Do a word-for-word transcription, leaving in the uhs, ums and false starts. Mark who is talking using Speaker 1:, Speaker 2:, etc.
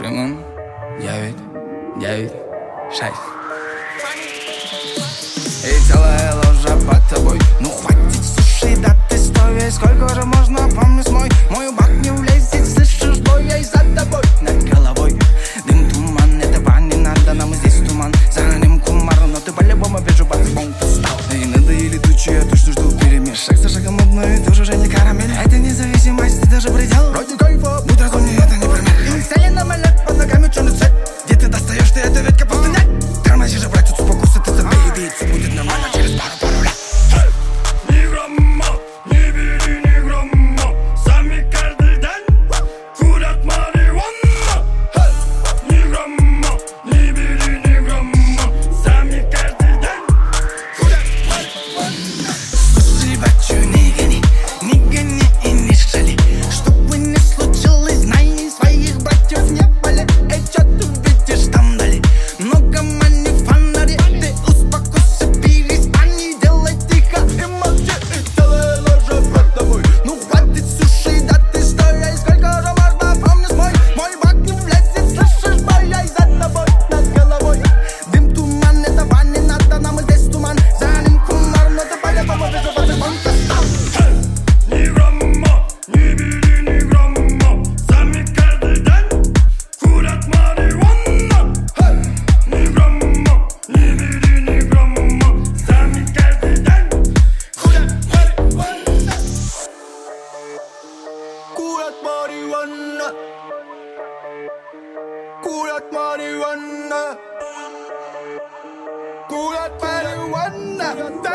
Speaker 1: Времен девять, девять, шесть. И целая ложа под тобой. Ну хватит, слушай, да ты стой. Сколько же можно, помнишь мой Мой бак не влезет, слышишь бой. Я и за тобой над головой. Дым, туман, этого не надо. Нам здесь туман, за ним кумар. Но ты по-любому вижу, пацан, ты стал. И надоели тучи, я точно жду перемен. Шаг за шагом одной, тоже уже не карамель. Это независимость, ты даже предел. Вроде кайфа, будь разумнее, это не пример. И стали на малет, под ногами черный цвет. Где ты достаешь, ты это ветка пустынять. Тормози же, братец, успокойся, ты забей. Все будет нормально через пару-пару лет.
Speaker 2: Ни грамма, не бери ни грамма. Сами каждый день курят марихуану. Ни грамма, не бери ни грамма. Сами каждый день курят марихуану.
Speaker 1: Слушай, бачу, не гони, не гони и не шали. Что бы ни случилось, знай, своих братьев не болит. Эй, чё ты видишь там дали? Много мани, фонари. Ты успокойся, перестань, не делай тихо и молчи. И целая ложа под тобой. Ну хватит, слушай, да ты стой. Эй, сколько же можно, помнишь мой Мой бак не влезет, слышишь бой. Я и за тобой над головой. Дым, туман, этого не надо. Нам здесь туман, за ним кумар. Но ты по-любому вижу, пацан, ты стал.
Speaker 2: Ни грамма, не бери ни грамма. Сами каждый день курят марихуану. Ни грамма, не бери ни грамма. Сами каждый день курят марихуану.
Speaker 1: Курят марихуана. Курят марихуана. Курят марихуана.